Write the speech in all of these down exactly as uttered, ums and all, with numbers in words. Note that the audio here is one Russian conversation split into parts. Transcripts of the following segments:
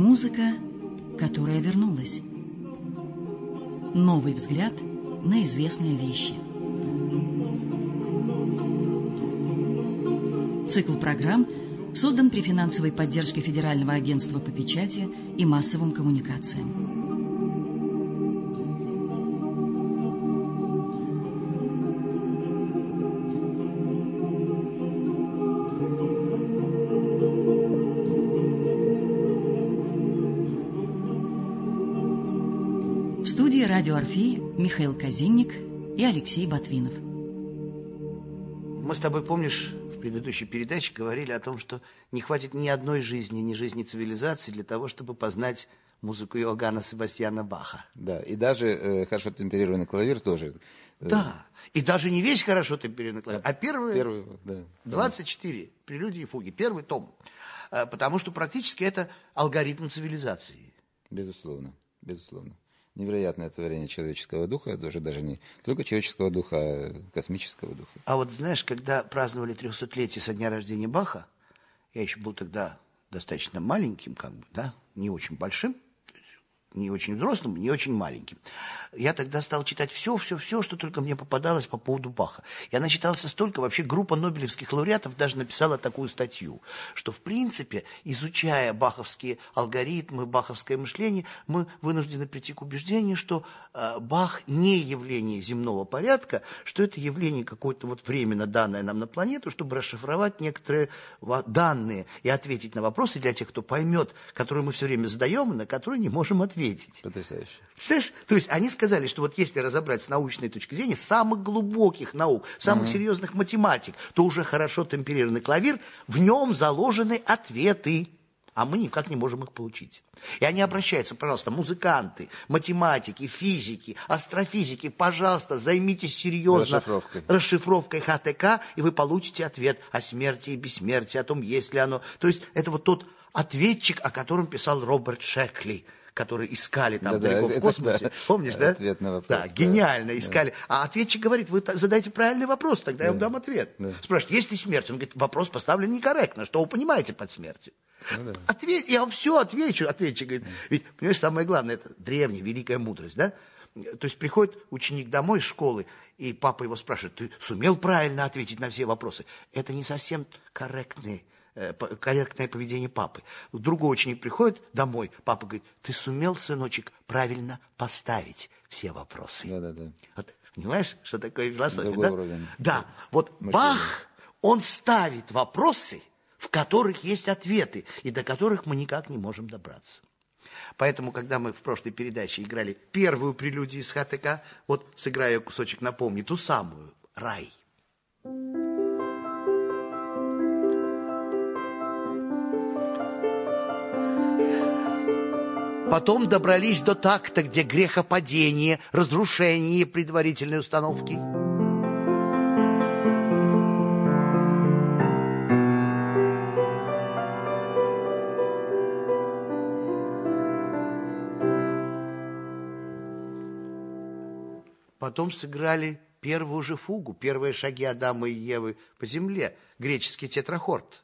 Музыка, которая вернулась. Новый взгляд на известные вещи. Цикл программ создан при финансовой поддержке Федерального агентства по печати и массовым коммуникациям. В студии «Радио Орфей» Михаил Казинник и Алексей Ботвинов. Мы с тобой, помнишь, в предыдущей передаче говорили о том, что не хватит ни одной жизни, ни жизни цивилизации для того, чтобы познать музыку Иоганна Себастьяна Баха. Да, и даже э, хорошо темперированный клавир тоже. Э... Да, и даже не весь хорошо темперированный клавир, а первые Первый, да, двадцать четыре прелюдии и фуги, первый том. Потому что практически это алгоритм цивилизации. Безусловно, безусловно. Невероятное творение человеческого духа, даже, даже не только человеческого духа, а космического духа. А вот знаешь, когда праздновали трехсотлетие со дня рождения Баха, я еще был тогда достаточно маленьким, как бы, да, не очень большим, не очень взрослым, не очень маленьким. Я тогда стал читать все, все, все, что только мне попадалось по поводу Баха. Я начитался столько, вообще группа нобелевских лауреатов даже написала такую статью, что, в принципе, изучая баховские алгоритмы, баховское мышление, мы вынуждены прийти к убеждению, что э, Бах не явление земного порядка, что это явление какое-то вот временно данное нам на планету, чтобы расшифровать некоторые данные и ответить на вопросы для тех, кто поймет, которые мы все время задаем и на которые не можем ответить. Потрясающе. Представляешь? То есть они сказали, что вот если разобрать с научной точки зрения самых глубоких наук, самых mm-hmm. серьезных математик, то уже хорошо темперированный клавир, в нем заложены ответы, а мы никак не можем их получить. И они обращаются, пожалуйста, музыканты, математики, физики, астрофизики, пожалуйста, займитесь серьезно расшифровкой, расшифровкой ХТК, и вы получите ответ о смерти и бессмертии, о том, есть ли оно. То есть это вот тот ответчик, о котором писал Роберт Шекли, которые искали там да, далеко да, в космосе. да, Помнишь, да? Ответ на вопрос. Да, да. гениально искали. Да. А ответчик говорит, вы задайте правильный вопрос, тогда да. я вам дам ответ. Да. Спрашивает, есть ли смерть? Он говорит, вопрос поставлен некорректно. Что вы понимаете под смертью? Ну, да. Ответ, я вам все отвечу. Ответчик говорит, да. ведь, понимаешь, самое главное, это древняя, великая мудрость, да? То есть приходит ученик домой из школы, и папа его спрашивает, ты сумел правильно ответить на все вопросы? Это не совсем корректный корректное поведение папы. Другой ученик приходит домой, папа говорит, ты сумел, сыночек, правильно поставить все вопросы. Да, да, да. Вот, понимаешь, что такое философия, другой да? Уровень. Да, вот мышление. Бах, он ставит вопросы, в которых есть ответы, и до которых мы никак не можем добраться. Поэтому, когда мы в прошлой передаче играли первую прелюдию из ХТК, вот сыграю кусочек, напомню, ту самую, «Рай». Потом добрались до такта, где грехопадение, разрушение предварительной установки. Потом сыграли первую же фугу, первые шаги Адама и Евы по земле, греческий тетрахорд.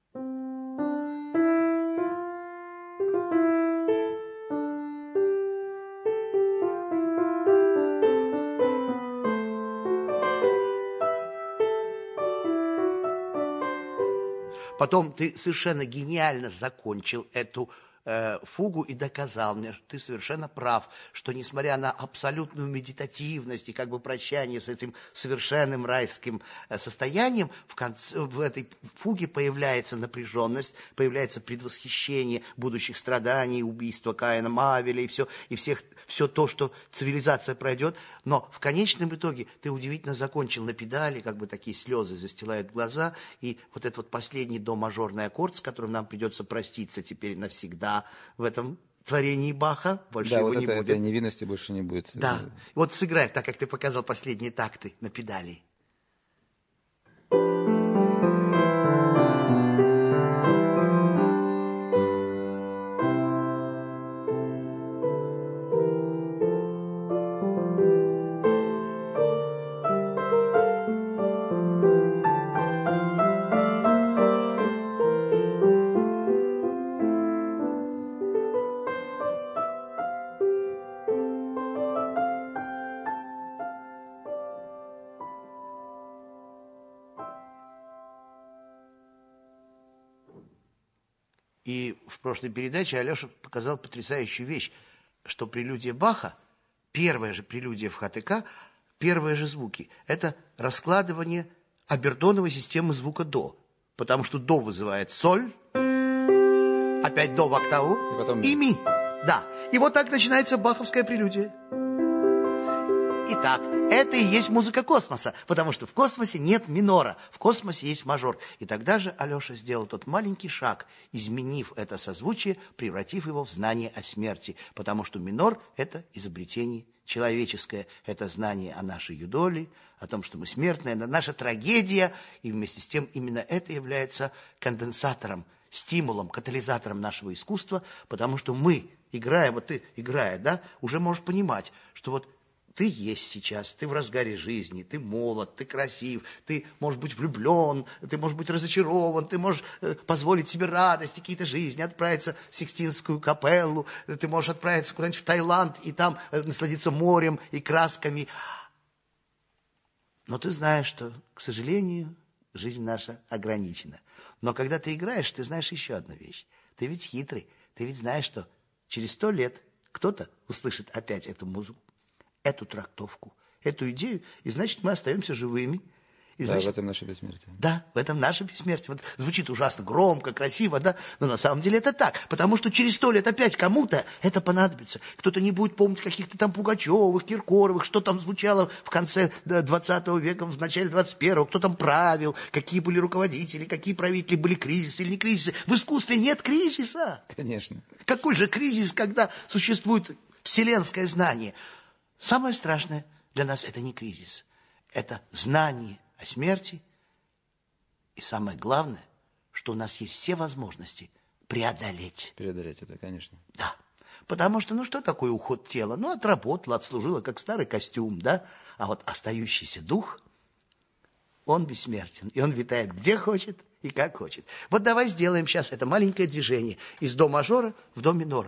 Потом ты совершенно гениально закончил эту э, фугу и доказал мне, что ты совершенно прав, что несмотря на абсолютную медитативность и как бы прощание с этим совершенным райским э, состоянием, в, конце, в этой фуге появляется напряженность, появляется предвосхищение будущих страданий, убийства Каина, Авеля и все, и всех, все то, что цивилизация пройдет. Но в конечном итоге ты удивительно закончил на педали, как бы такие слезы застилают глаза, и вот этот вот последний до-мажорный аккорд, с которым нам придется проститься теперь навсегда в этом творении Баха, больше да, его вот не это, будет. этой невинности больше не будет. Да, вот сыграй так, как ты показал последние такты на педали. И в прошлой передаче Алеша показал потрясающую вещь, что прелюдия Баха, первая же прелюдия в ХТК, первые же звуки, это раскладывание обертоновой системы звука до. Потому что до вызывает соль, опять до в октаву и, потом... и ми. Да. И вот так начинается баховская прелюдия. Итак, это и есть музыка космоса, потому что в космосе нет минора, в космосе есть мажор. И тогда же Алеша сделал тот маленький шаг, изменив это созвучие, превратив его в знание о смерти, потому что минор – это изобретение человеческое, это знание о нашей юдоли, о том, что мы смертные, это наша трагедия, и вместе с тем именно это является конденсатором, стимулом, катализатором нашего искусства, потому что мы, играя, вот ты, играя, да, уже можешь понимать, что вот ты есть сейчас, ты в разгаре жизни, ты молод, ты красив, ты можешь быть влюблен, ты можешь быть разочарован, ты можешь э, позволить себе радости какие-то жизни, отправиться в Сикстинскую капеллу, ты можешь отправиться куда-нибудь в Таиланд и там э, насладиться морем и красками. Но ты знаешь, что, к сожалению, жизнь наша ограничена. Но когда ты играешь, ты знаешь еще одну вещь. Ты ведь хитрый, ты ведь знаешь, что через сто лет кто-то услышит опять эту музыку, эту трактовку, эту идею, и значит, мы остаемся живыми. И, значит, да, в этом наше бессмертие. Да, в этом наше бессмертие. Вот звучит ужасно громко, красиво, да, но на самом деле это так, потому что через сто лет опять кому-то это понадобится. Кто-то не будет помнить каких-то там Пугачевых, Киркоровых, что там звучало в конце двадцатого века, в начале двадцать первого, кто там правил, какие были руководители, какие правители, были кризисы или не кризисы. В искусстве нет кризиса. Конечно. Какой же кризис, когда существует вселенское знание? Самое страшное для нас это не кризис, это знание о смерти. И самое главное, что у нас есть все возможности преодолеть. Преодолеть это, конечно. Да, потому что, ну что такое уход тела? Ну, отработала, отслужила, как старый костюм, да? А вот остающийся дух, он бессмертен, и он витает где хочет и как хочет. Вот давай сделаем сейчас это маленькое движение из до мажора в до минор.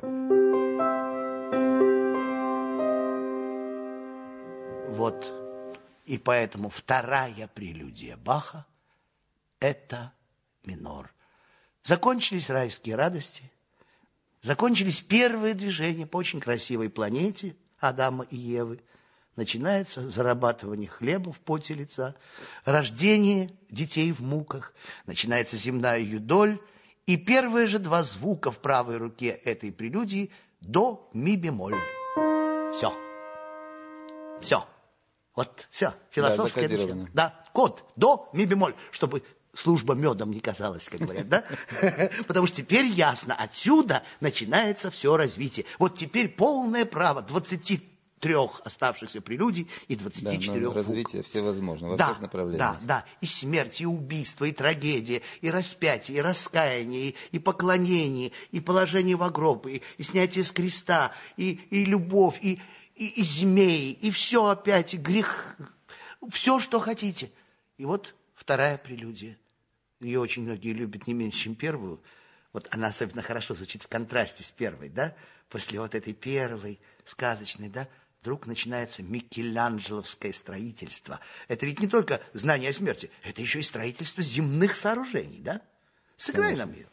Вот, и поэтому вторая прелюдия Баха – это минор. Закончились райские радости, закончились первые движения по очень красивой планете Адама и Евы. Начинается зарабатывание хлеба в поте лица, рождение детей в муках, начинается земная юдоль, и первые же два звука в правой руке этой прелюдии – до, ми бемоль. Все. Все. Вот, все, философское да, начало. Да, код, до, ми бемоль, чтобы служба медом не казалась, как говорят, да? Потому что теперь ясно, отсюда начинается все развитие. Вот теперь полное право двадцати трёх оставшихся прелюдий и двадцати четырёх да, развитие всевозможно, во да, всех направлениях. Да, да, и смерть, и убийство, и трагедия, и распятие, и раскаяние, и, и поклонение, и положение в гроб, и, и снятие с креста, и, и любовь, и... И, и змеи, и все опять, и грех, все, что хотите. И вот вторая прелюдия. Ее очень многие любят не меньше, чем первую. Вот она особенно хорошо звучит в контрасте с первой, да? После вот этой первой сказочной, да, вдруг начинается микеланджеловское строительство. Это ведь не только знание о смерти, это еще и строительство земных сооружений, да? Сыграй Конечно. Нам ее.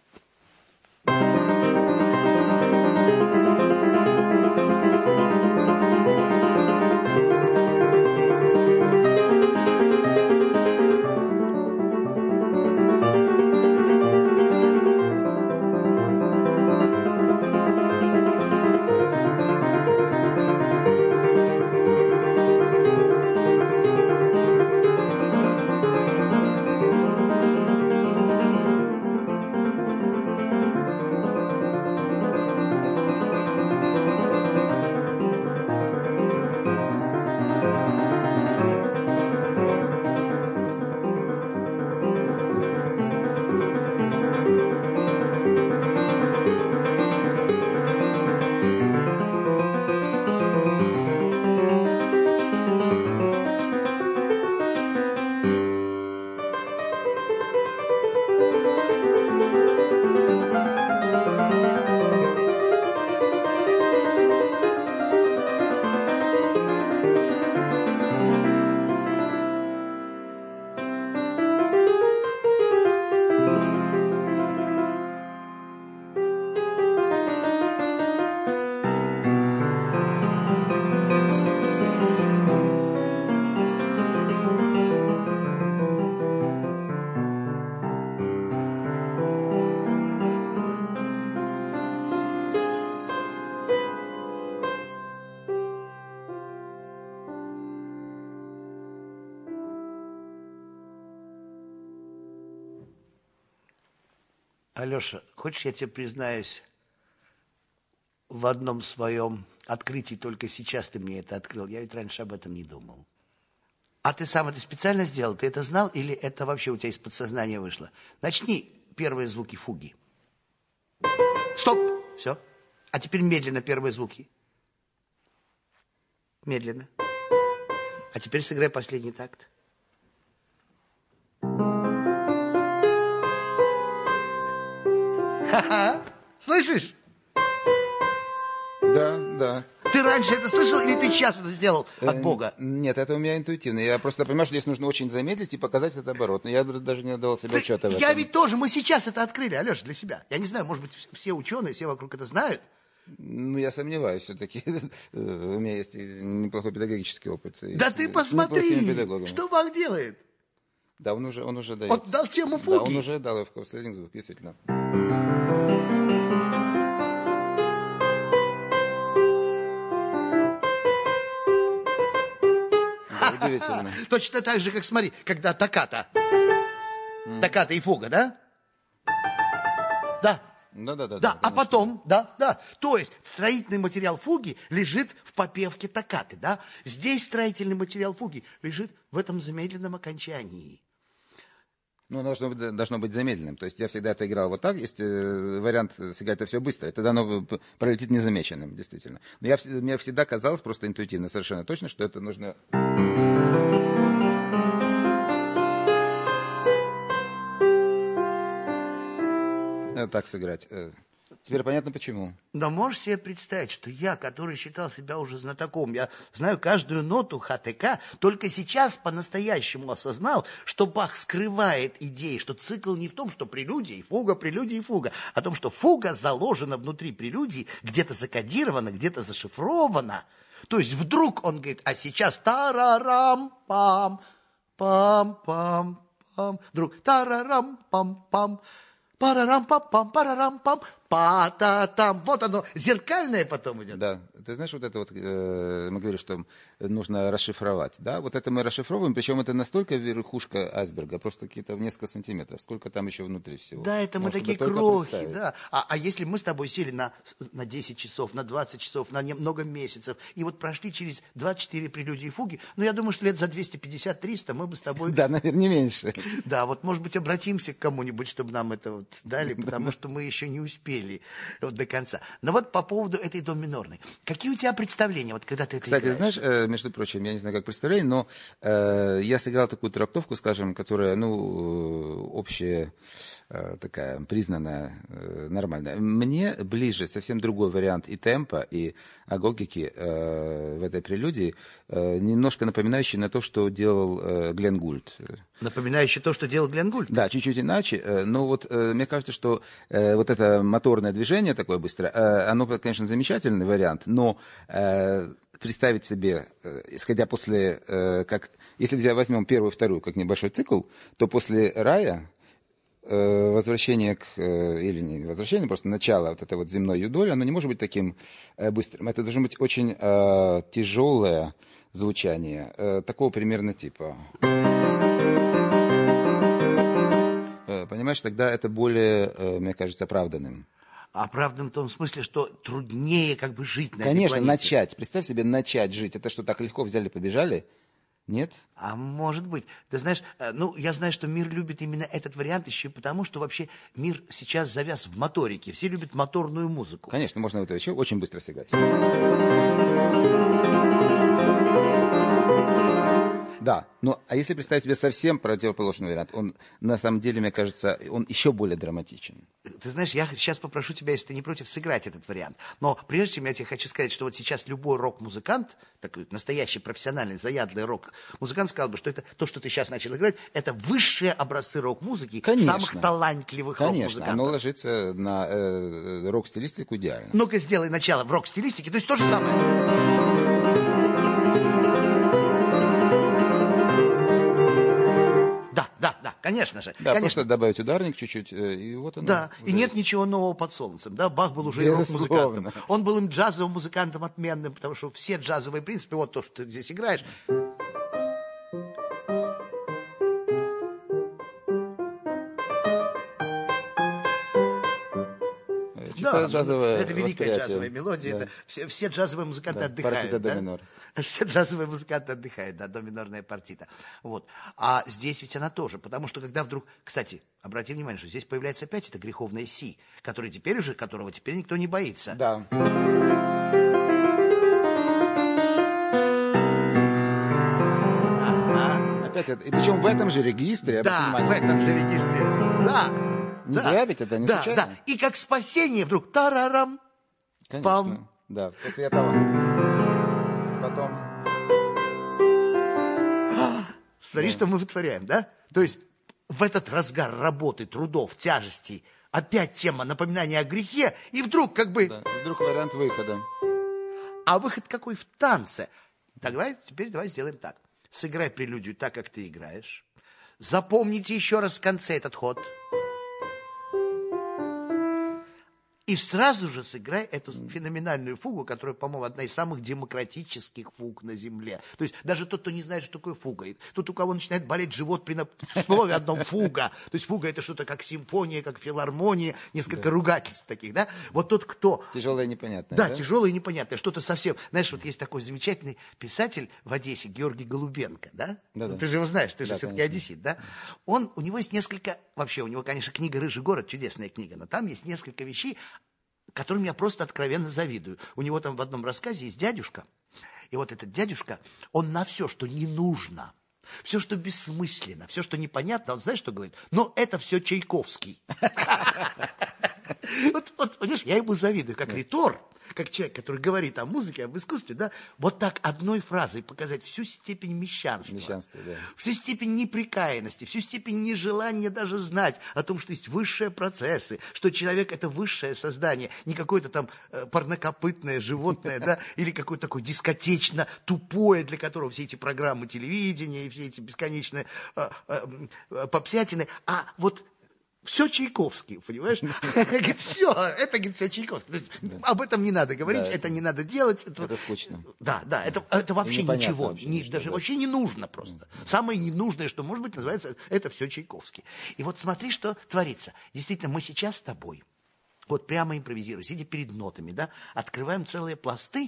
Алеша, хочешь, я тебе признаюсь, в одном своем открытии только сейчас ты мне это открыл. Я ведь раньше об этом не думал. А ты сам это специально сделал? Ты это знал или это вообще у тебя из подсознания вышло? Начни первые звуки фуги. Стоп! Все. А теперь медленно первые звуки. Медленно. А теперь сыграй последний такт. Ха-ха! Слышишь? Да, да. Ты раньше это слышал или ты сейчас это сделал от Бога? Нет, это у меня интуитивно. Я просто понимаю, что здесь нужно очень замедлить и показать этот оборот. Но я даже не отдавал себе отчета в этом. Я ведь тоже, мы сейчас это открыли, Алеша, для себя. Я не знаю, может быть, все ученые, все вокруг это знают. Ну, я сомневаюсь все-таки. У меня есть неплохой педагогический опыт. Да ты посмотри, что Бах делает. Да, он уже, он уже дает. Он дал тему фуги. Да, он уже дал в последних звук, действительно. Удивительно. Точно так же, как, смотри, когда токката. Mm. Токката и фуга, да? Да. Да, да, да. Да, а потом, да, да. То есть строительный материал фуги лежит в попевке токкаты, да? Здесь строительный материал фуги лежит в этом замедленном окончании. Ну, должно быть, должно быть замедленным. То есть я всегда это играл вот так. Есть э, вариант сыграть это все быстро. Тогда оно пролетит незамеченным, действительно. Но я, мне всегда казалось просто интуитивно, совершенно точно, что это нужно... так сыграть. Теперь понятно, почему. Но можешь себе представить, что я, который считал себя уже знатоком, я знаю каждую ноту ХТК, только сейчас по-настоящему осознал, что Бах скрывает идеи, что цикл не в том, что прелюдия и фуга, прелюдия и фуга, а в том, что фуга заложена внутри прелюдии, где-то закодирована, где-то зашифрована. То есть вдруг он говорит, а сейчас тарарам-пам, пам-пам-пам, вдруг тарарам-пам-пам, парарам-пам-пам, парарам-пам, па-та-там. Вот оно, зеркальное потом идет. Да, ты знаешь, вот это вот, э, мы говорили, что нужно расшифровать, да, вот это мы расшифровываем, причем это настолько верхушка айсберга, просто какие-то несколько сантиметров, сколько там еще внутри всего. Да, это мы Можешь такие крохи, да. А, а если мы с тобой сели на, на десять часов, на двадцать часов, на не, много месяцев, и вот прошли через двадцать четыре прелюдии и фуги, ну, я думаю, что лет за двести пятьдесят - триста мы бы с тобой... Да, наверное, не меньше. Да, вот, может быть, обратимся к кому-нибудь, чтобы нам это вот дали, потому что мы еще не успели вот до конца. Но вот по поводу этой до минорной. Какие у тебя представления, вот когда ты это Кстати, играешь? знаешь, между прочим, я не знаю, как представление, но э, я сыграл такую трактовку, скажем, которая, ну, общая, э, такая, признанная, э, нормальная. Мне ближе совсем другой вариант и темпа, и агогики э, в этой прелюдии, э, немножко напоминающий на то, что делал э, Гленн Гульд. Напоминающий то, что делал Гленн Гульд? Да, чуть-чуть иначе, э, но вот э, мне кажется, что э, вот это моторное движение такое быстрое, э, оно, конечно, замечательный вариант, но... Э, представить себе, исходя после, как, если взять, возьмем первую и вторую как небольшой цикл, то после рая возвращение к, или не возвращение, просто начало вот этой вот земной юдоли, оно не может быть таким быстрым. Это должно быть очень тяжелое звучание, такого примерно типа. Понимаешь, тогда это более, мне кажется, оправданным. Оправдан в том смысле, что труднее как бы жить на Конечно, этой планете. начать. Представь себе, начать жить. Это что, так легко взяли, побежали? Нет? А может быть. Ты знаешь, ну, я знаю, что мир любит именно этот вариант еще и потому, что вообще мир сейчас завяз в моторике. Все любят моторную музыку. Конечно, можно в это еще очень быстро сыграть. Да, но а если представить себе совсем противоположный вариант, он на самом деле, мне кажется, он еще более драматичен. Ты знаешь, я сейчас попрошу тебя, если ты не против, сыграть этот вариант. Но прежде чем я тебе хочу сказать, что вот сейчас любой рок-музыкант, такой настоящий профессиональный, заядлый рок-музыкант, сказал бы, что это то, что ты сейчас начал играть, это высшие образцы рок-музыки, конечно, самых талантливых конечно, рок-музыкантов. оно ложится на э, рок-стилистику идеально. Ну-ка, сделай начало в рок-стилистике, то есть то же самое. Да, да, да, конечно же. Да, конечно. просто добавить ударник чуть-чуть, и вот оно. Да, уже и нет есть. ничего нового под солнцем. Да, Бах был уже Безусловно. и рок-музыкантом. Он был им джазовым музыкантом отменным, потому что все джазовые принципы, вот то, что ты здесь играешь. типа да, джазовое это великая восприятие. джазовая мелодия. Да. Это все, все джазовые музыканты Да, отдыхают. партита до Да? минор. Все джазовые музыканты отдыхают, да, до минорная партита. Вот. А здесь ведь она тоже, потому что когда вдруг... Кстати, обрати внимание, что здесь появляется опять это греховное си, который теперь уже, которого теперь никто не боится. Да. Ага. Опять это, и причем в этом же регистре, Да, обрати в внимание. этом же регистре. Да. Не да, зря ведь это, не да, случайно. Да, и как спасение вдруг тарарам. Конечно, пам. да. После этого. И потом... Смотри, Да. что мы вытворяем, да? То есть в этот разгар работы, трудов, тяжестей опять тема напоминания о грехе, и вдруг как бы... Да. И вдруг вариант выхода. А выход какой? В танце. Так, давай, теперь давай сделаем так. Сыграй прелюдию так, как ты играешь. Запомните еще раз в конце этот ход. И сразу же сыграй эту феноменальную фугу, которая, по-моему, одна из самых демократических фуг на Земле. То есть даже тот, кто не знает, что такое фуга. И тут у кого начинает болеть живот при слове одном фуга. То есть фуга — это что-то как симфония, как филармония, несколько да. ругательств таких, да? Вот тот, кто... Тяжелое и непонятное. Да, да? тяжелое и непонятное. Что-то совсем... Знаешь, вот есть такой замечательный писатель в Одессе, Георгий Голубенко, да? Да, да. Ты же его знаешь, ты же да, все-таки конечно. одессит, да? Он, у него есть несколько... Вообще, у него, конечно, книга «Рыжий город», чудесная книга, но там есть несколько вещей, которым я просто откровенно завидую. У него там в одном рассказе есть дядюшка, и вот этот дядюшка, он на все, что не нужно, все, что бессмысленно, все, что непонятно, он знаешь, что говорит? Но это все Чайковский. Вот, вот, понимаешь, я ему завидую, как ритор, как человек, который говорит о музыке, об искусстве, да, вот так одной фразой показать всю степень мещанства, Мещанство, да. всю степень неприкаянности, всю степень нежелания даже знать о том, что есть высшие процессы, что человек — это высшее создание, не какое-то там э, парнокопытное животное, да, или какое-то такое дискотечно тупое, для которого все эти программы телевидения и все эти бесконечные э, э, э, попсятины, а вот все Чайковский, понимаешь? Говорит, все, это, говорит, все Чайковский. То есть да. об этом не надо говорить, да, это, это не надо делать. Это, это скучно. Да, да, это, это вообще ничего, вообще, не, что, даже да. вообще не нужно просто. Mm-hmm. Самое ненужное, что может быть, называется, это все Чайковский. И вот смотри, что творится. Действительно, мы сейчас с тобой, вот прямо импровизируя, сидя перед нотами, да, открываем целые пласты,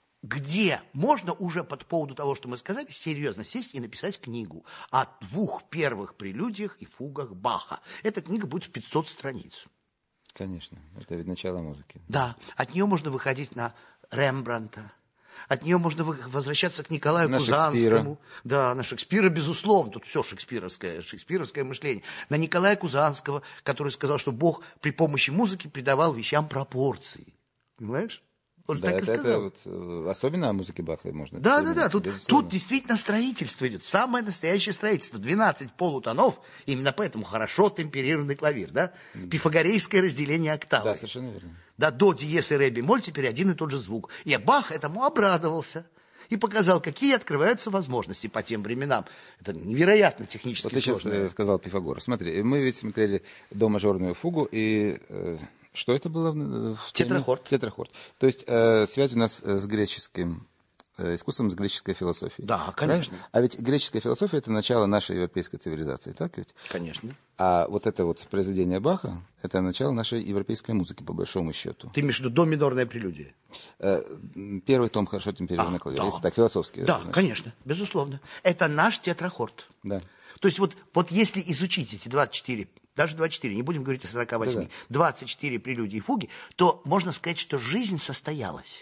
где можно уже по поводу того, что мы сказали, серьезно сесть и написать книгу о двух первых прелюдиях и фугах Баха. Эта книга будет в пятьсот страниц. Конечно, это ведь начало музыки. Да, от нее можно выходить на Рембрандта, от нее можно возвращаться к Николаю на Кузанскому. Шекспира. Да, на Шекспира, безусловно, тут все шекспировское, шекспировское мышление. На Николая Кузанского, который сказал, что Бог при помощи музыки придавал вещам пропорции. Понимаешь? Он да, так это, и сказал. Это вот, особенно о музыке Баха можно. Да, да, да. Тут, тут действительно строительство идет. Самое настоящее строительство. двенадцать полутонов. Именно поэтому хорошо темперированный клавир. Да? Mm. Пифагорейское разделение октавы. Да, совершенно верно. Да, до, диез и ре бемоль теперь один и тот же звук. И Бах этому обрадовался. И показал, какие открываются возможности по тем временам. Это невероятно технически вот сложно. Вот ты сейчас сказал Пифагор. Смотри, мы ведь смотрели до-мажорную фугу, и... Э, что это было? В Тетрахорд. Тетрахорд. То есть э, связь у нас с греческим э, искусством, с греческой философией. Да, конечно. Правильно? А ведь греческая философия — это начало нашей европейской цивилизации, так ведь? Конечно. А вот это вот произведение Баха — это начало нашей европейской музыки, по большому счету. Ты имеешь в виду до-минорная прелюдия? Э, первый том хорошо темперированный а, клавир, да. Если так, философский. Да, значит. Конечно, безусловно. Это наш тетрахорд. Да. То есть вот, вот если изучить эти двадцать четыре, даже двадцать четыре, не будем говорить о сорока восьми, да, да. двадцать четыре прелюдии и фуги, то можно сказать, что жизнь состоялась.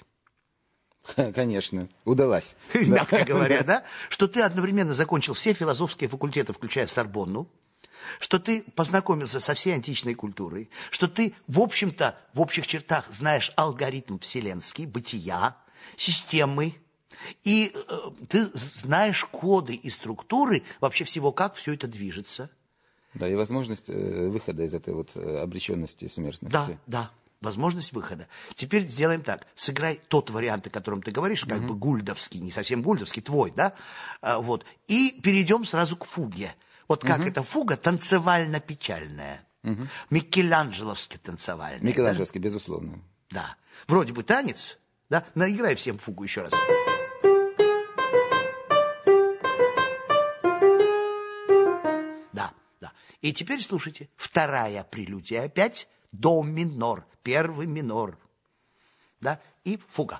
Конечно, удалась. Мягко говоря, да? Что ты одновременно закончил все философские факультеты, включая Сорбонну, что ты познакомился со всей античной культурой, что ты, в общем-то, в общих чертах знаешь алгоритм вселенский, бытия, системы, и э, ты знаешь коды и структуры вообще всего, как все это движется. Да, и возможность э, выхода из этой вот э, обреченности смертности. Да, да, возможность выхода. Теперь сделаем так. Сыграй тот вариант, о котором ты говоришь, как mm-hmm. бы гульдовский, не совсем гульдовский, твой, да? А, вот. И перейдем сразу к фуге. Вот как mm-hmm. эта фуга танцевально-печальная. Mm-hmm. Микеланджеловски танцевальная. Микеланджеловский, да? Безусловно. Да. Вроде бы танец, да? Наиграй всем фугу еще раз. Да, да. И теперь слушайте. Вторая прелюдия опять До минор, первый минор. Да? И фуга.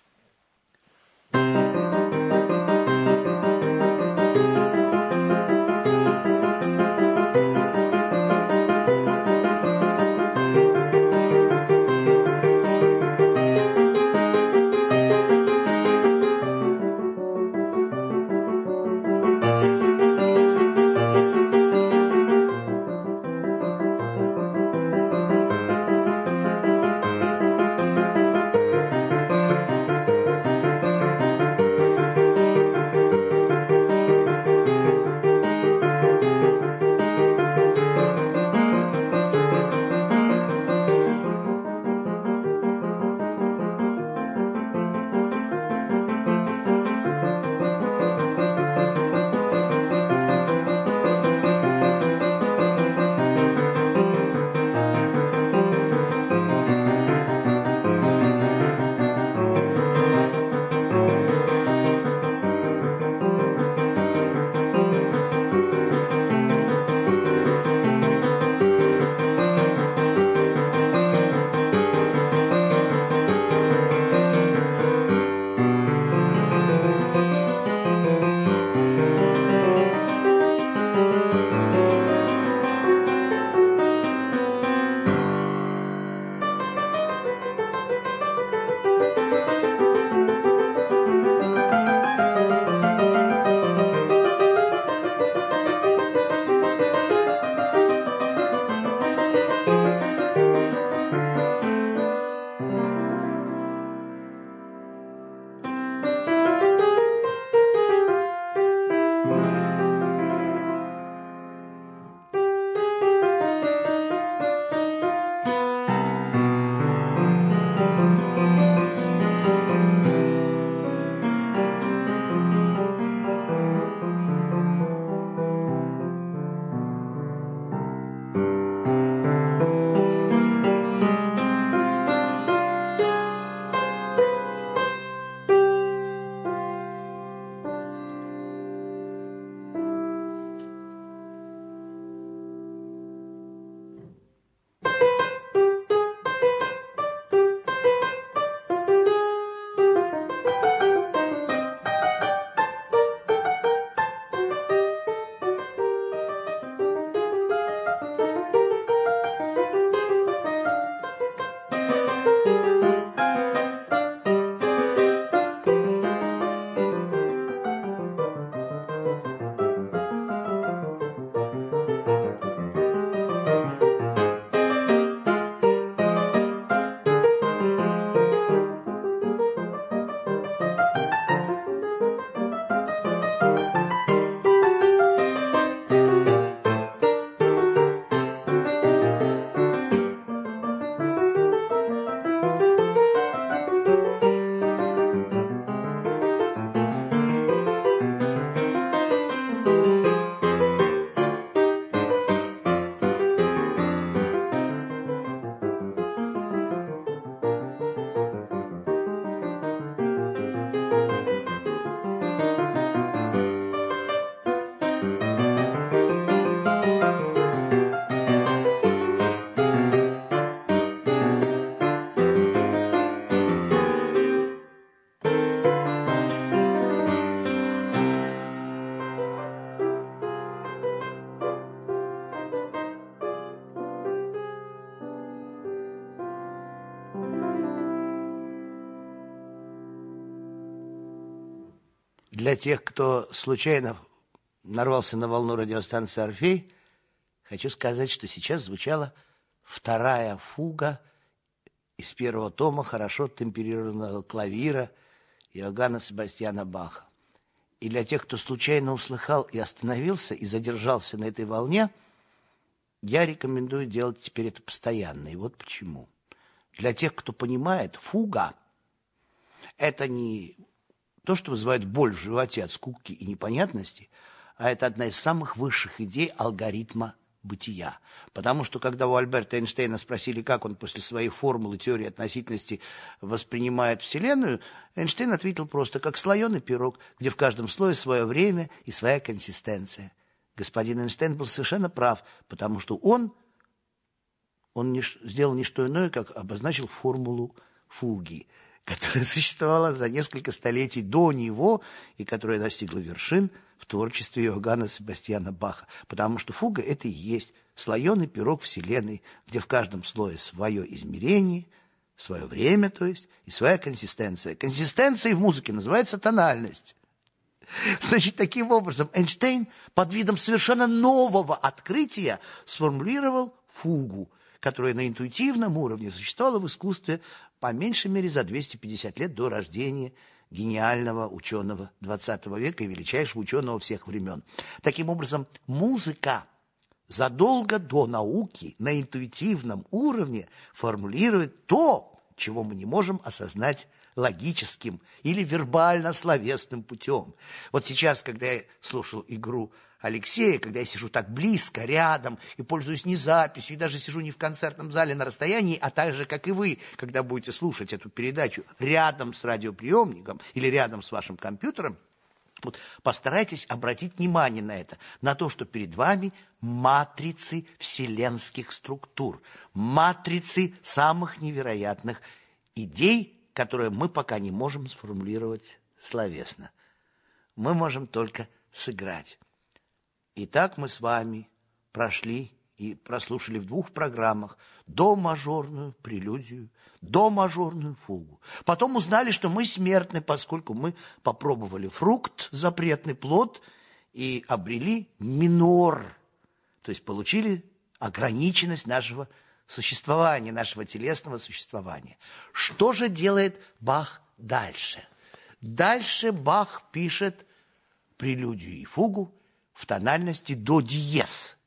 Для тех, кто случайно нарвался на волну радиостанции «Орфей», хочу сказать, что сейчас звучала вторая фуга из первого тома хорошо темперированного клавира Иоганна Себастьяна Баха. И для тех, кто случайно услыхал и остановился, и задержался на этой волне, я рекомендую делать теперь это постоянно. И вот почему. Для тех, кто понимает, фуга – это не то, что вызывает боль в животе от скуки и непонятности, а это одна из самых высших идей алгоритма бытия. Потому что, когда у Альберта Эйнштейна спросили, как он после своей формулы теории относительности воспринимает Вселенную, Эйнштейн ответил просто, как слоеный пирог, где в каждом слое свое время и своя консистенция. Господин Эйнштейн был совершенно прав, потому что он он не, сделал не что иное, как обозначил формулу фуги, которая существовала за несколько столетий до него и которая достигла вершин в творчестве Иоганна Себастьяна Баха. Потому что фуга – это и есть слоеный пирог Вселенной, где в каждом слое свое измерение, свое время, то есть, и своя консистенция. Консистенцией в музыке называется тональность. Значит, таким образом, Эйнштейн под видом совершенно нового открытия сформулировал фугу, которая на интуитивном уровне существовала в искусстве по меньшей мере за двести пятьдесят лет до рождения гениального ученого двадцатого века и величайшего ученого всех времен. Таким образом, музыка задолго до науки на интуитивном уровне формулирует то, чего мы не можем осознать логическим или вербально-словесным путем. Вот сейчас, когда я слушал игру Алексея, когда я сижу так близко, рядом, и пользуюсь не записью, и даже сижу не в концертном зале на расстоянии, а так же, как и вы, когда будете слушать эту передачу рядом с радиоприемником или рядом с вашим компьютером, вот постарайтесь обратить внимание на это, на то, что перед вами матрицы вселенских структур, матрицы самых невероятных идей, которые мы пока не можем сформулировать словесно. Мы можем только сыграть. Итак, мы с вами прошли и прослушали в двух программах до-мажорную прелюдию, до-мажорную фугу. Потом узнали, что мы смертны, поскольку мы попробовали фрукт, запретный плод, и обрели минор, то есть получили ограниченность нашего существования, нашего телесного существования. Что же делает Бах дальше? Дальше Бах пишет прелюдию и фугу в тональности до диез.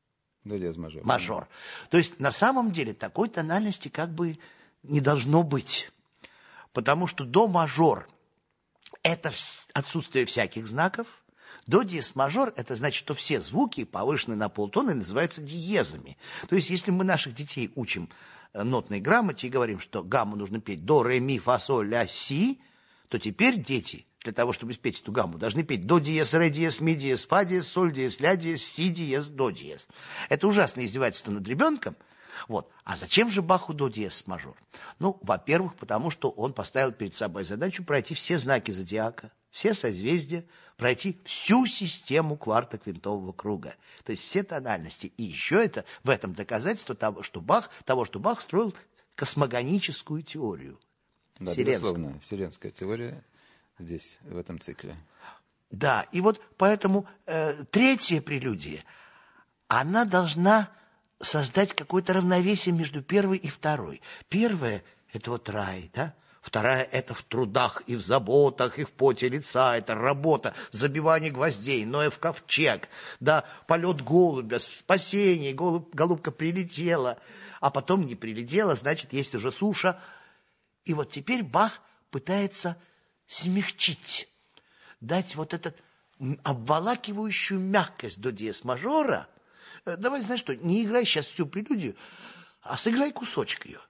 До диез мажор. Мажор. То есть на самом деле такой тональности как бы не должно быть. Потому что до мажор – это отсутствие всяких знаков. До диез мажор – это значит, что все звуки, повышенные на полтона, называются диезами. То есть если мы наших детей учим нотной грамоте и говорим, что гамму нужно петь до, ре, ми, фа, соль, ля, си, то теперь дети для того, чтобы спеть эту гамму, должны петь до диез, ре диез, ми диез, фа диез, соль диез, ля диез, си диез, до диез. Это ужасное издевательство над ребенком. Вот. А зачем же Баху до диез мажор? Ну, во-первых, потому что он поставил перед собой задачу пройти все знаки зодиака, все созвездия, пройти всю систему кварто-квинтового круга. То есть все тональности. И еще это в этом доказательство того, что Бах, того, что Бах строил космогоническую теорию. Да, безусловно, вселенская теория здесь, в этом цикле. Да, и вот поэтому э, третья прелюдия, она должна создать какое-то равновесие между первой и второй. Первая – это вот рай, да? Вторая – это в трудах и в заботах, и в поте лица, это работа, забивание гвоздей, Ноэ в ковчег, да, полет голубя, спасение, голуб, голубка прилетела, а потом не прилетела, значит, есть уже суша. И вот теперь Бах пытается смягчить, дать вот эту обволакивающую мягкость до диез мажора. Давай, знаешь что, не играй сейчас всю прелюдию, а сыграй кусочек ее.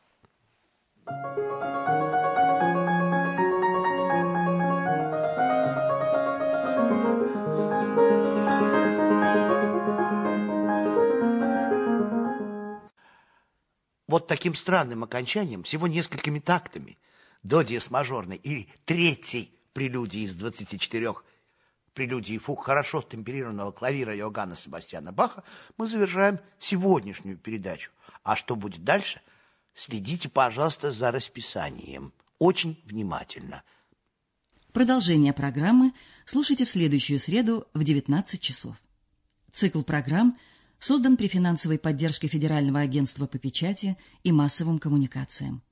Вот таким странным окончанием, всего несколькими тактами, до диез мажорной или третьей прелюдии из двадцати четырёх прелюдий фуг хорошо темперированного клавира Иоганна Себастьяна Баха, мы завершаем сегодняшнюю передачу. А что будет дальше? Следите, пожалуйста, за расписанием. Очень внимательно. Продолжение программы слушайте в следующую среду в девятнадцать часов. Цикл программ создан при финансовой поддержке Федерального агентства по печати и массовым коммуникациям.